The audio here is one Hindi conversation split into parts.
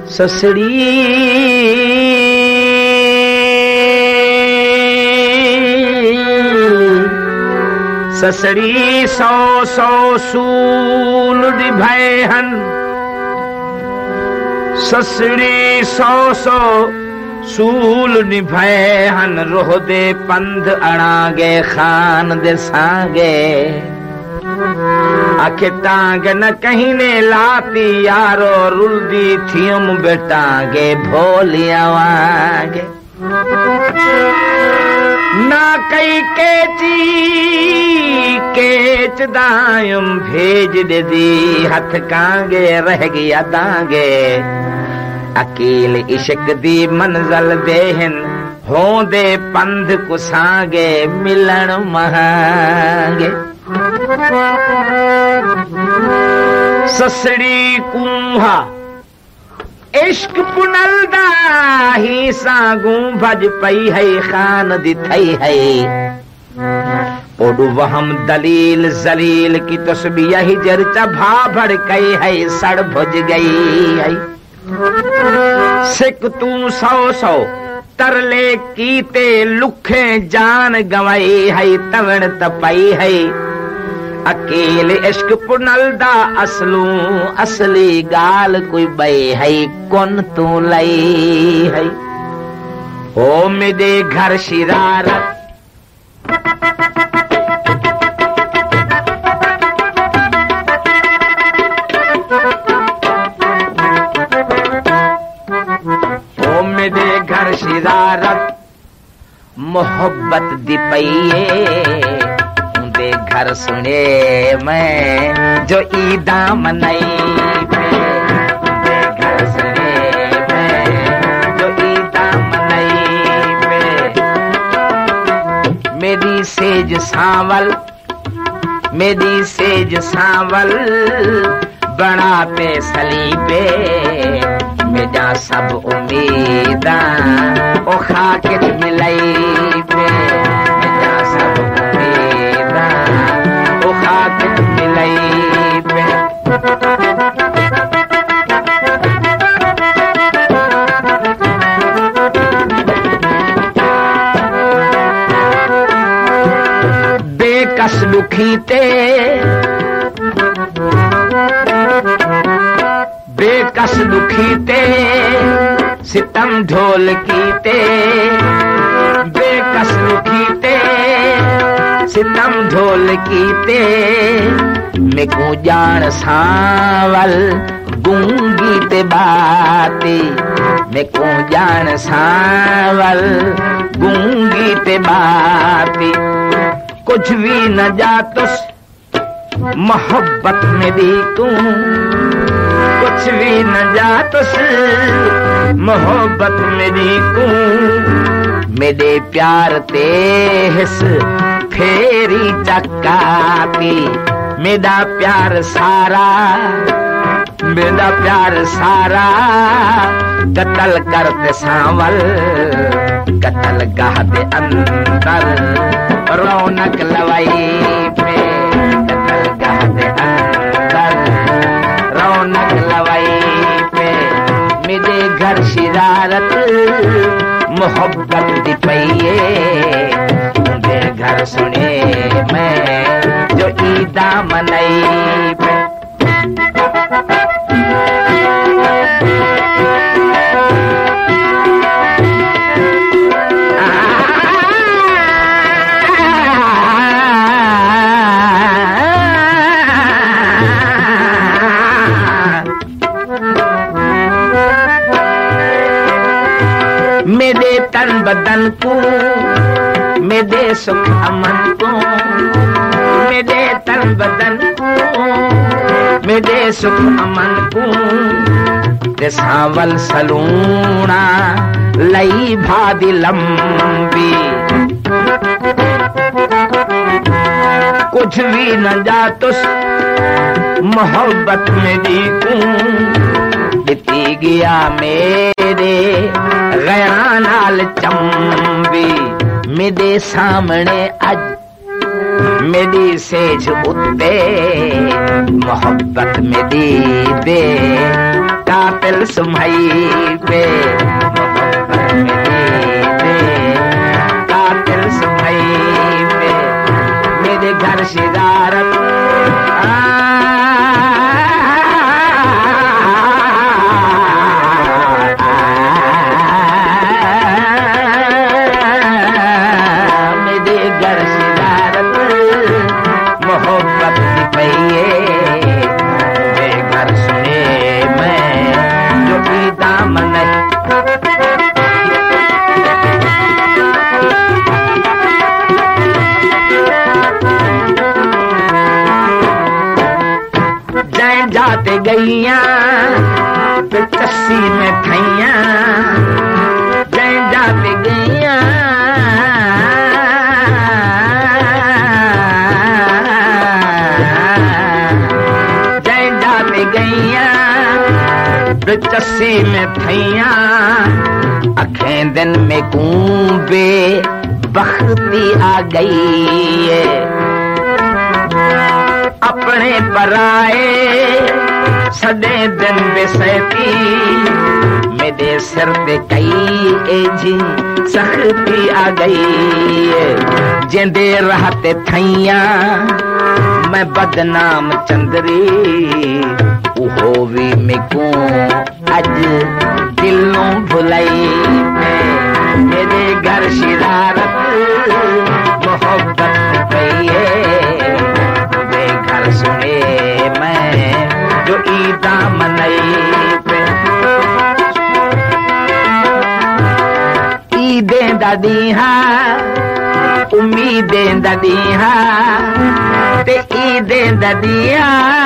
ससड़ी ससड़ी 100 सूल निभाए हन ससड़ी 100 सूल निभाए हन रोह दे पंध अड़ागे खान दे सांगे आखे टांग न कहीं ने लाती यारो रुलदी थियम बेटांगे भोलिया वागे ना कई केच दायम भेज दे दी हथ कांगे रह गया दांगे अकील इश्क दी मंजल देहन हो दे पंध कुसांगे मिलन महांगे ससड़ी कुहा इश्क पुनलदा ही सागू भज पई है खान दी थई है ओडू वहम दलील जलील की तस्बीह ही जरचा भा भड़ कई है सड़ भुज गई है सिक तू 100 तरले कीते लुखे जान गवाई है तवण तपई है अकेले इश्क पुनलदा असलू असली गाल कोई बई है कौन तू लई है ओ मेरे घर शिरारत ओ मेरे घर शिरारत मोहब्बत दी पईए दे घर सुने मैं जो ईदा मनाई दे घर सुने मैं जो ईदा मनाई मेरी सेज सांवल बनाते सलीबे मेरा सब उम्मीदा ओ खाकित मिलाई पे मेरा सब उम्मीदा ओ खाकित मिलाई पे बेकस दुखी ते बेकस दुखी ते सितम ढोल कीते बेकस दुखी ते सितम ढोल कीते मेको जान सांवल गूंगी ते बाती मेको जान सांवल गूंगी ते बाती कुछ भी न जातुस मोहब्बत में दी तू कुछ भी न जातुस मोहब्बत मेरी को मेरे प्यार ते हिस फेरी चक्काती मेरा प्यार सारा कतल करते सांवल कतल गाह दे अंदर रौनक लवाई पे कतल गाह दे अंदर रौनक लवाई पे मेरे घर शिरारत मोहब्बत दी पईए मेरे घर सुने मैं जो ईदा मनाई पे मेरे तन बदन को मेरे सुख अमन को मेरे तन बदन को मेरे सुख अमन को सांवल सलूना लई भादी लंबी कुछ भी न जातुस मोहब्बत मेरी को बीती गया मेरे गया नाल चंबी मेरे सामने अज मेरी सेज उत्ते मोहब्बत मेरी दे ताते कातिल सुमई पे कातिल सुमई पे मेरे घर शिदारत जाते गैया तो कस्सी में थैया जय जाते गैया जय जाते गैया तो कस्सी में थैया अखें दिन में कूबे बख्ती आ गई है अपने पराए सदे दिन बेसती मेरे सिर पे कई एजी सख्ती आ गई जिंदे रहते थैया मैं बदनाम चंदरी उहो भी मेको अज दिलों भुलाई मेरे घर शिरारत मोहब्बत पई है घर सुने मैं जो ईदा मनई पे ईदें ददीहा उम्मीदें ददीहा ते ईदें ददीहा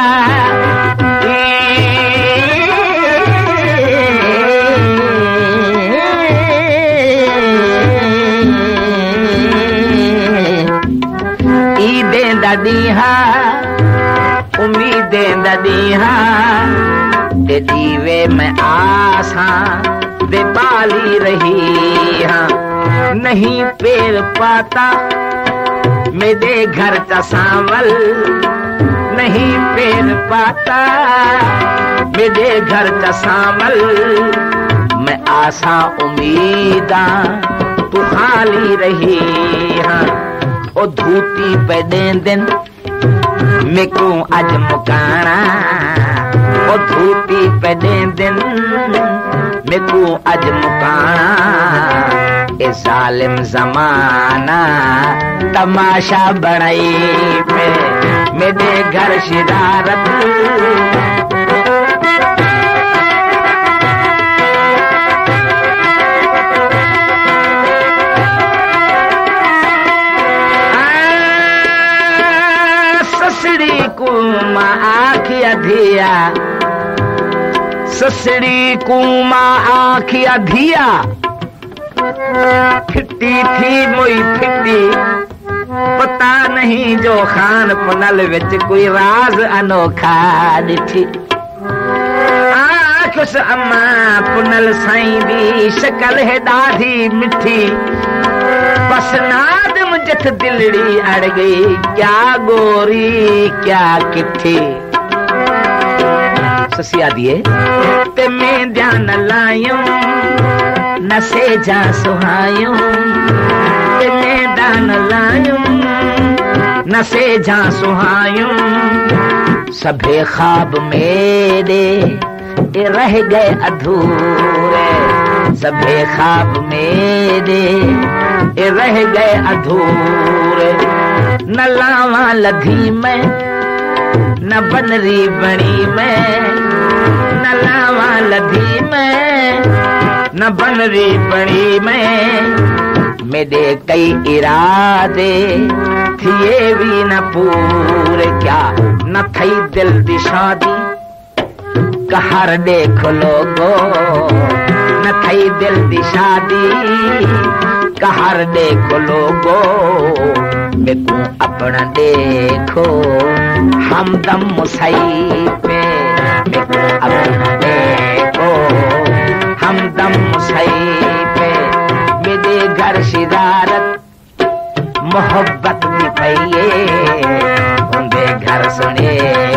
ईदें ददीहा उम्मीदें ददीहा ते दीवे में आसा दे बाली रही हाँ नहीं पेड़ पाता मेरे घर का सांवल नहीं पेड़ पाता मेरे घर का सांवल मैं आसा उम्मीदा तू खाली रही हाँ ओ धूती पे दिन मेको आज मुकाना ओ धूती पे दिन मेको आज मुकाना ए जालिम जमाना तमाशा बनाई पे मेरे घर शिदारत अधिया ससड़ी कुमा आखी अधिया फिटी थी मोई फिटी पता नहीं जो खान पनल विच कोई राज अनोखा दिठी आखुस अम्मा पुनल साईं दी शकल है दाढ़ी मिठी बस नाद मुझत दिलड़ी अड़ गई क्या गोरी क्या किठी ससिया दिए ते मैं ध्यान लायूं न से जा सुहायूं ते मैं ध्यान लायूं न से जा सुहायूं सभे ख्वाब मेरे रह गए अधूरे सभे ख्वाब मेरे रह गए अधूरे न लावा लधी मैं न बनरी बनी मैं न लावा लधी मैं न बनरी बनी मैं मेरे कई इरादे थिए भी न पूरे क्या न थई दिल दी शादी कहर देखो लोगो न थई दिल दी शादी कहर देखो लोगो मेको अपना देखो हमदम मुसई पे मेको अपना देखो हमदम मुसई पे मेरे घर शिदारत मोहब्बत भी पइए उनके घर सुने